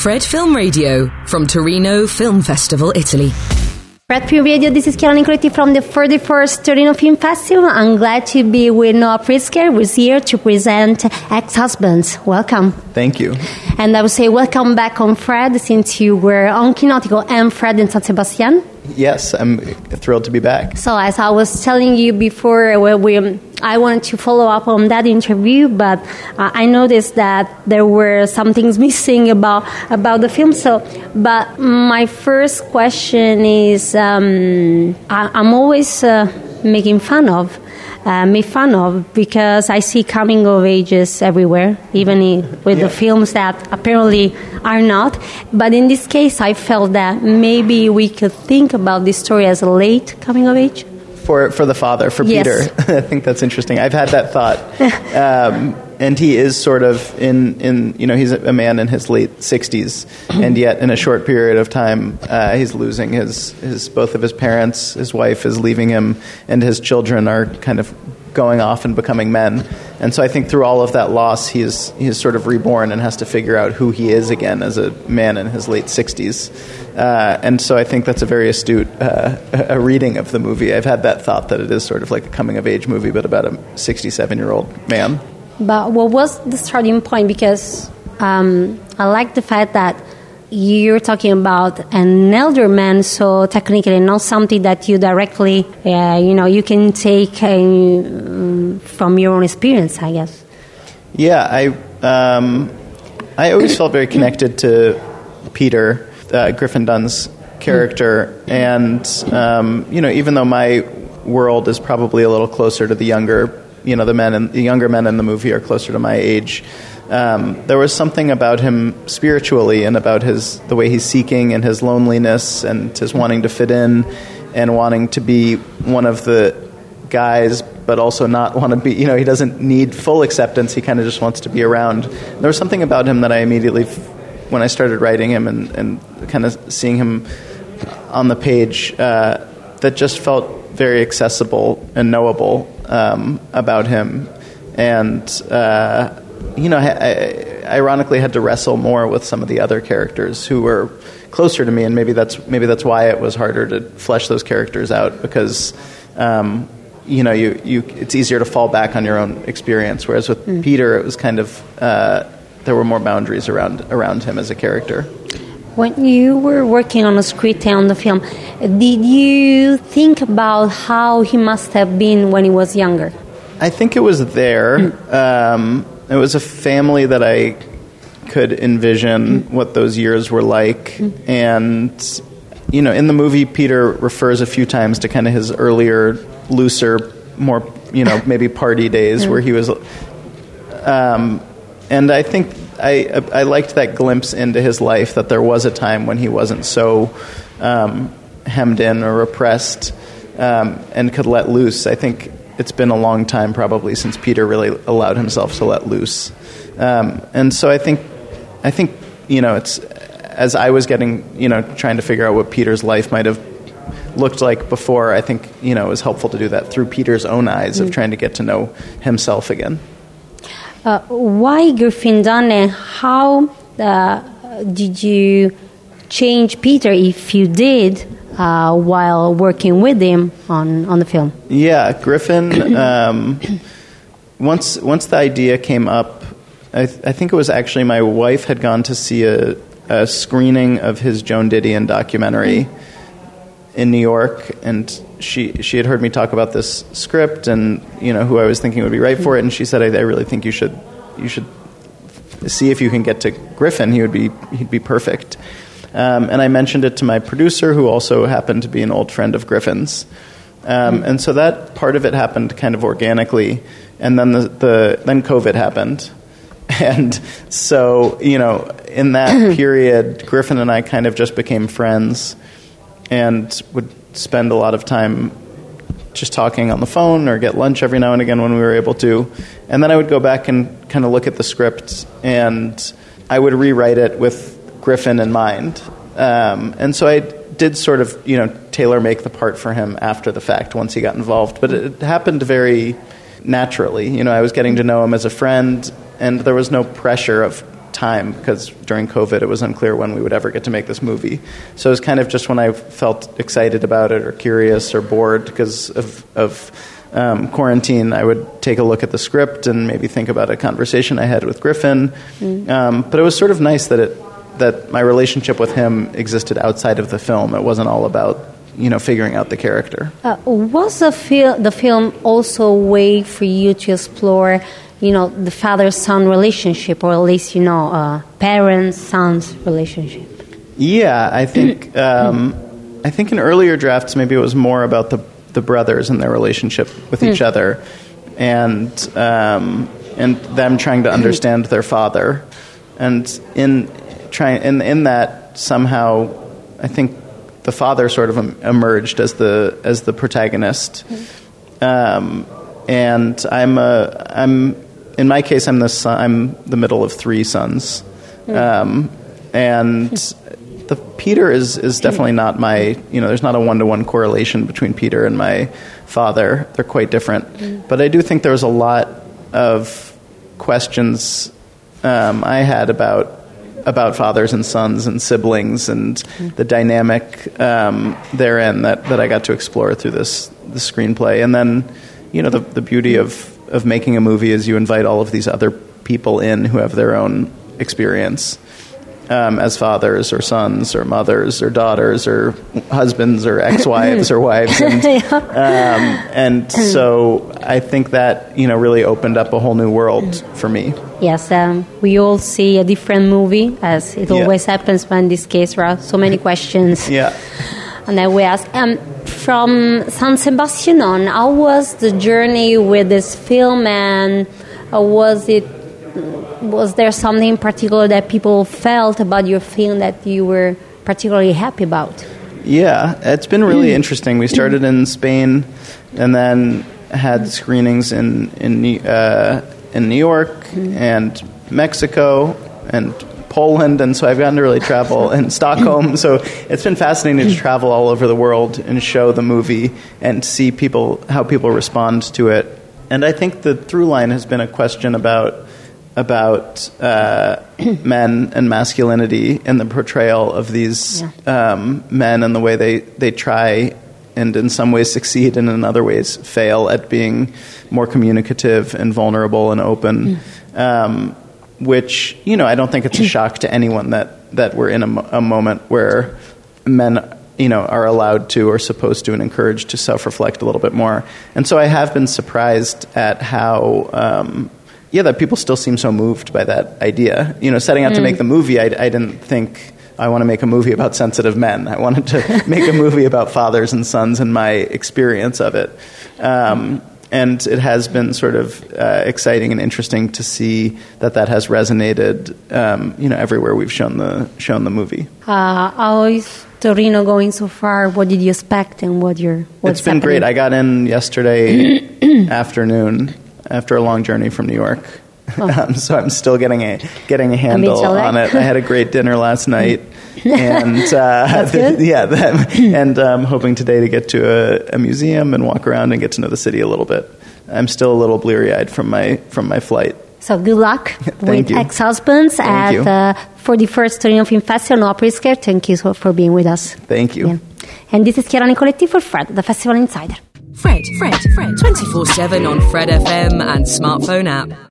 Fred Film Radio from Torino Film Festival, Italy. Fred Film Radio, this is Chiara Nicoletti from the 31st Torino Film Festival. I'm glad to be with Noah Pritzker, who's here to present Ex-Husbands. Welcome. Thank you. And I would say welcome back on Fred, since you were on Kinotico and Fred in San Sebastian. Yes, I'm thrilled to be back. So as I was telling you before, I wanted to follow up on that interview, but I noticed that there were some things missing about the film. But my first question is, I'm always made fun of, because I see coming of ages everywhere, even with the films that apparently are not. But in this case, I felt that maybe we could think about this story as a late coming of age. For the father, for Yes. Peter. I think that's interesting. I've had that thought. And he is sort of he's a man in his late 60s, and yet in a short period of time, he's losing his both of his parents. His wife is leaving him, and his children are kind of going off and becoming men. And so I think through all of that loss, he is sort of reborn and has to figure out who he is again as a man in his late 60s. And so I think that's a very astute a reading of the movie. I've had that thought that it is sort of like a coming-of-age movie, but about a 67-year-old man. But what was the starting point? Because I like the fact that you're talking about an elder man, so technically not something that you directly, you can take from your own experience, I guess. Yeah, I always felt very connected to Peter, Griffin Dunn's character, and even though my world is probably a little closer to the younger men in the movie are closer to my age. There was something about him spiritually and about the way he's seeking and his loneliness and his wanting to fit in and wanting to be one of the guys, but also not want to be, he doesn't need full acceptance. He kind of just wants to be around. There was something about him that I immediately, when I started writing him and kind of seeing him on the page, that just felt very accessible and knowable about him, and I ironically had to wrestle more with some of the other characters who were closer to me, and maybe that's why it was harder to flesh those characters out, because it's easier to fall back on your own experience, whereas with Peter it was kind of there were more boundaries around him as a character. When you were working on a script and on the film, did you think about how he must have been when he was younger? I think it was there. It was a family that I could envision what those years were like. And, in the movie, Peter refers a few times to kind of his earlier, looser, more, maybe party days where he was... and I think I liked that glimpse into his life, that there was a time when he wasn't so hemmed in or repressed and could let loose. I think it's been a long time probably since Peter really allowed himself to let loose. And so I think it's, as I was getting, trying to figure out what Peter's life might have looked like before, I think, it was helpful to do that through Peter's own eyes of trying to get to know himself again. Why Griffin Dunne, and how did you change Peter, if you did, while working with him on the film? Yeah, Griffin, once the idea came up, I think it was actually my wife had gone to see a screening of his Joan Didion documentary in New York, and she had heard me talk about this script and who I was thinking would be right for it, and she said, I really think you should see if you can get to Griffin. He'd be perfect. And I mentioned it to my producer, who also happened to be an old friend of Griffin's. And so that part of it happened kind of organically, and then then COVID happened. And so, in that period, Griffin and I kind of just became friends and would spend a lot of time just talking on the phone or get lunch every now and again when we were able to. And then I would go back and kind of look at the script, and I would rewrite it with Griffin in mind. And so I did sort of, tailor-make the part for him after the fact once he got involved. But it happened very naturally. I was getting to know him as a friend, and there was no pressure of time, because during COVID it was unclear when we would ever get to make this movie. So it was kind of just when I felt excited about it or curious or bored because of quarantine, I would take a look at the script and maybe think about a conversation I had with Griffin. But it was sort of nice that my relationship with him existed outside of the film. It wasn't all about figuring out the character. Was the film also a way for you to explore the father-son relationship, or at least, parent-son's relationship? Yeah, I think in earlier drafts, maybe it was more about the brothers and their relationship with each other, and them trying to understand their father. And in that, somehow, I think the father sort of emerged as the protagonist. And I'm in my case, I'm the middle of three sons, and Peter is definitely not my. There's not a 1-to-1 correlation between Peter and my father. They're quite different. But I do think there was a lot of questions I had about fathers and sons and siblings and the dynamic therein that I got to explore through the screenplay. And then, the beauty of making a movie is you invite all of these other people in who have their own experience as fathers or sons or mothers or daughters or husbands or ex-wives or wives. And so I think that, really opened up a whole new world for me. Yes, we all see a different movie, as it always happens, but in this case there are so many questions. Yeah. And then we ask, from San Sebastian on, how was the journey with this film, and was there something in particular that people felt about your film that you were particularly happy about? Yeah, it's been really interesting. We started in Spain and then had screenings in New York and Mexico and Poland, and so I've gotten to really travel in Stockholm. So it's been fascinating to travel all over the world and show the movie and see how people respond to it. And I think the through line has been a question about men and masculinity and the portrayal of these men and the way they try and in some ways succeed and in other ways fail at being more communicative and vulnerable and open. Which, I don't think it's a shock to anyone that we're in a moment where men, are allowed to or supposed to and encouraged to self-reflect a little bit more. And so I have been surprised at how, that people still seem so moved by that idea. Setting out to make the movie, I didn't think I want to make a movie about sensitive men. I wanted to make a movie about fathers and sons and my experience of it. And it has been sort of exciting and interesting to see that has resonated, everywhere we've shown the movie. How is Torino going so far? What did you expect, and what's It's been great. I got in yesterday afternoon after a long journey from New York, so I'm still getting a handle on it. I had a great dinner last night. And That's good. And I'm hoping today to get to a museum and walk around and get to know the city a little bit. I'm still a little bleary-eyed from my flight. So good luck with you. Ex-Husbands at the 41st Torino Film Festival. No Pritzker. Thank you for being with us. Thank you. Yeah. And this is Chiara Nicoletti for Fred, the Festival Insider. Fred, 24/7 on Fred FM and smartphone app.